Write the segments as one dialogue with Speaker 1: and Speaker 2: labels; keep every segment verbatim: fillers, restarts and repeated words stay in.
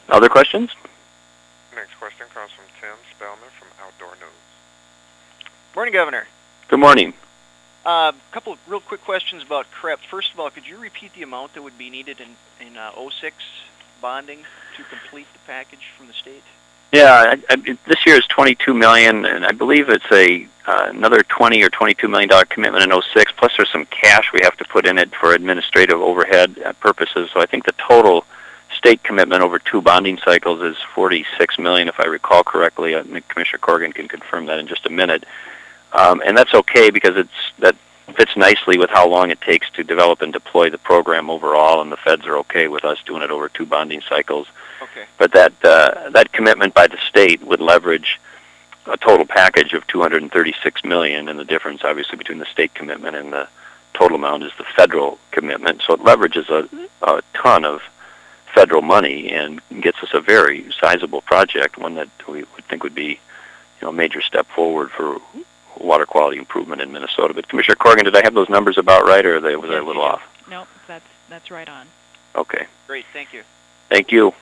Speaker 1: Other questions?
Speaker 2: Next question comes from Tim Spellman from Outdoor News.
Speaker 3: Morning, Governor.
Speaker 1: Good morning.
Speaker 3: A uh, couple of real quick questions about C R E P. First of all, could you repeat the amount that would be needed in, in uh, oh six bonding to complete the package from the state?
Speaker 1: Yeah, I, I, this year is twenty-two million dollars, and I believe it's a uh, another twenty or twenty-two million dollars commitment in oh six, plus there's some cash we have to put in it for administrative overhead purposes. So I think the total state commitment over two bonding cycles is forty-six million dollars, if I recall correctly. I think Commissioner Corrigan can confirm that in just a minute. Um, and that's okay because it's that fits nicely with how long it takes to develop and deploy the program overall, and the feds are okay with us doing it over two bonding cycles.
Speaker 3: Okay.
Speaker 1: But that uh, that commitment by the state would leverage a total package of two hundred thirty-six million dollars, and the difference, obviously, between the state commitment and the total amount is the federal commitment. So it leverages a, a ton of federal money and gets us a very sizable project, one that we would think would be, you know, a major step forward for water quality improvement in Minnesota. But Commissioner Corrigan, did I have those numbers about right, or they, was
Speaker 4: yes,
Speaker 1: I a little off?
Speaker 4: No, that's that's right on.
Speaker 1: Okay.
Speaker 3: Great, thank you.
Speaker 1: Thank you.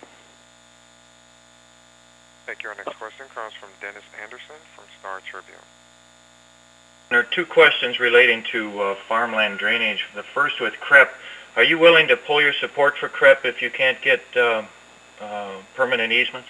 Speaker 2: Thank you. Our next question comes from Dennis Anderson from Star Tribune.
Speaker 5: There are two questions relating to uh, farmland drainage. The first with C R E P. Are you willing to pull your support for C R E P if you can't get uh, uh, permanent easements?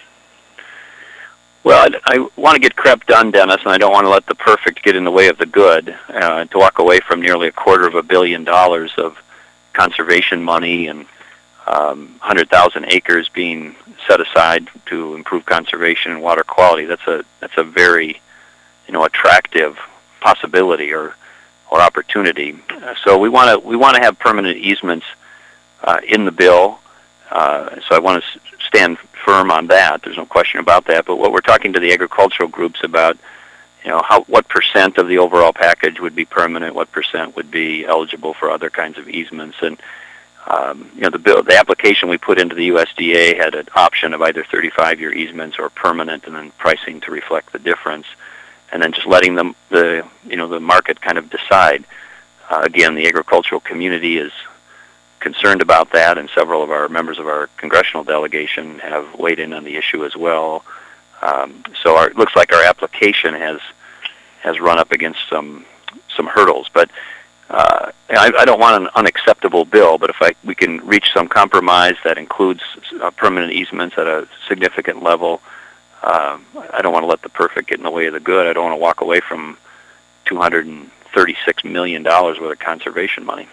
Speaker 1: Well, I, I want to get C R E P done, Dennis, and I don't want to let the perfect get in the way of the good. Uh, to walk away from nearly a quarter of a billion dollars of conservation money and um, one hundred thousand acres being set aside to improve conservation and water quality, that's a that's a very, you know, attractive possibility or or opportunity. Uh, so we want to we want to have permanent easements uh, in the bill. Uh, so I want to stand firm on that. There's no question about that. But what we're talking to the agricultural groups about, you know, how what percent of the overall package would be permanent, what percent would be eligible for other kinds of easements, and um, you know, the bill, the application we put into the U S D A had an option of either thirty-five year easements or permanent, and then pricing to reflect the difference, and then just letting them the you know the market kind of decide. Uh, again, the agricultural community is concerned about that, and several of our members of our congressional delegation have weighed in on the issue as well. Um, so our, it looks like our application has has run up against some some hurdles, but uh, I, I don't want an unacceptable bill. But if I we can reach some compromise that includes uh, permanent easements at a significant level, uh, I don't want to let the perfect get in the way of the good. I don't want to walk away from two hundred thirty-six million dollars worth of conservation money.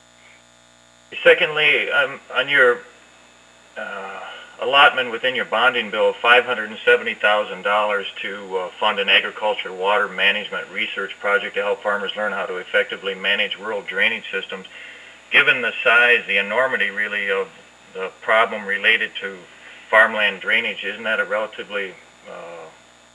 Speaker 5: Secondly, um, on your uh, allotment within your bonding bill of five hundred seventy thousand dollars to uh, fund an agriculture water management research project to help farmers learn how to effectively manage rural drainage systems, given the size, the enormity really of the problem related to farmland drainage, isn't that a relatively uh,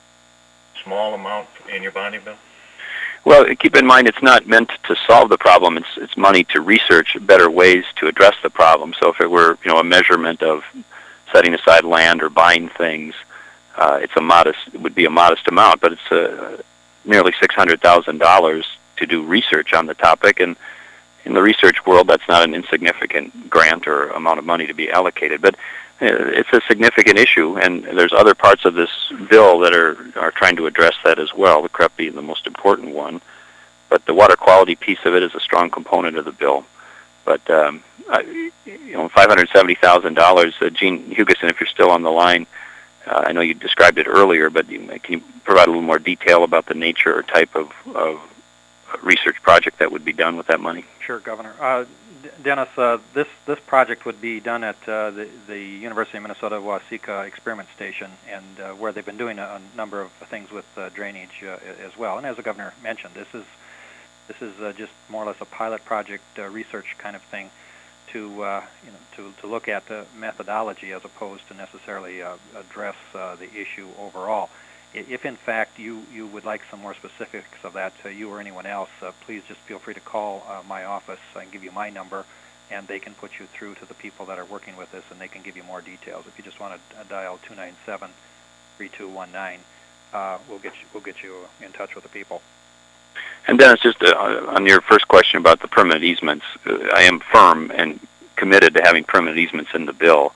Speaker 5: small amount in your bonding bill?
Speaker 1: Well, keep in mind it's not meant to solve the problem. It's it's money to research better ways to address the problem. So if it were, you know, a measurement of setting aside land or buying things, uh, it's a modest. It would be a modest amount, but it's uh, nearly six hundred thousand dollars to do research on the topic. And in the research world, that's not an insignificant grant or amount of money to be allocated. But it's a significant issue, and there's other parts of this bill that are, are trying to address that as well, the C R E P being the most important one. But the water quality piece of it is a strong component of the bill. But, um, I, you know, five hundred seventy thousand dollars, uh, Gene Hugesson, if you're still on the line, uh, I know you described it earlier, but you, can you provide a little more detail about the nature or type of, of research project that would be done with that money?
Speaker 6: Sure, Governor. Uh, Dennis, uh, this this project would be done at uh, the, the University of Minnesota Waseca Experiment Station, and uh, where they've been doing a, a number of things with uh, drainage uh, as well. And as the Governor mentioned, this is this is uh, just more or less a pilot project, uh, research kind of thing, to uh, you know to, to look at the methodology as opposed to necessarily uh, address uh, the issue overall. If in fact you, you would like some more specifics of that, uh, you or anyone else, uh, please just feel free to call uh, my office. I can give you my number, and they can put you through to the people that are working with this, and they can give you more details. If you just want to uh, dial two nine seven, three two one nine, uh, we'll get you we'll get you in touch with the people.
Speaker 1: And Dennis, just uh, on your first question about the permanent easements, uh, I am firm and committed to having permanent easements in the bill.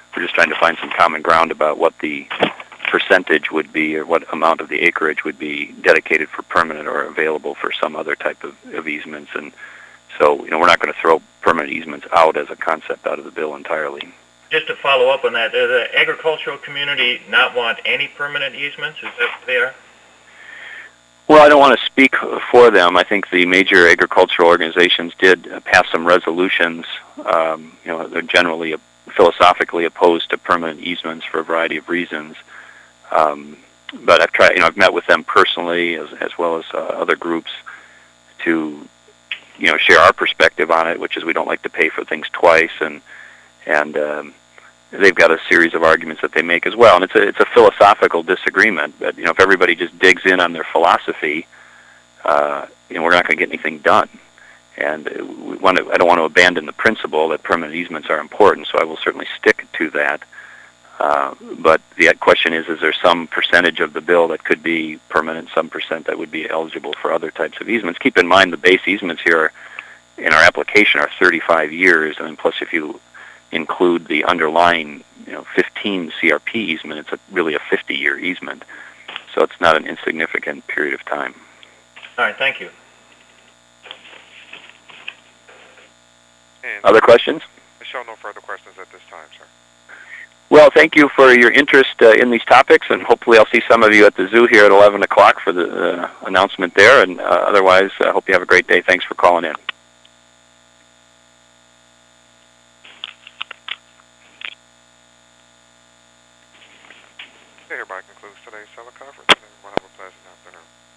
Speaker 1: we're just trying to find some common ground about what the percentage would be or what amount of the acreage would be dedicated for permanent or available for some other type of, of easements. And so, you know, we're not going to throw permanent easements out as a concept out of the bill entirely.
Speaker 5: Just to follow up on that, does the agricultural community not want any permanent easements? Is that what they are?
Speaker 1: Well, I don't want to speak for them. I think the major agricultural organizations did pass some resolutions. Um, you know, they're generally philosophically opposed to permanent easements for a variety of reasons. Um, but I've tried, you know, I've met with them personally as, as well as uh, other groups to, you know, share our perspective on it, which is we don't like to pay for things twice, and and um, they've got a series of arguments that they make as well. And it's a it's a philosophical disagreement. But you know, if everybody just digs in on their philosophy, uh, you know, we're not going to get anything done. And we want to, I don't want to abandon the principle that permanent easements are important. So I will certainly stick to that. Uh, but the question is, is there some percentage of the bill that could be permanent, some percent that would be eligible for other types of easements? Keep in mind the base easements here in our application are thirty-five years, and then plus if you include the underlying, you know, fifteen C R P easement, it's a, really a fifty-year easement. So it's not an insignificant period of time.
Speaker 5: All right, thank you.
Speaker 2: And
Speaker 1: Other questions?
Speaker 2: I show no further questions at this time, sir.
Speaker 1: Well, thank you for your interest uh, in these topics, and hopefully I'll see some of you at the zoo here at eleven o'clock for the uh, announcement there. And uh, otherwise, I hope you have a great day. Thanks for calling in.
Speaker 2: That hereby concludes today's teleconference, and everyone have a pleasant afternoon.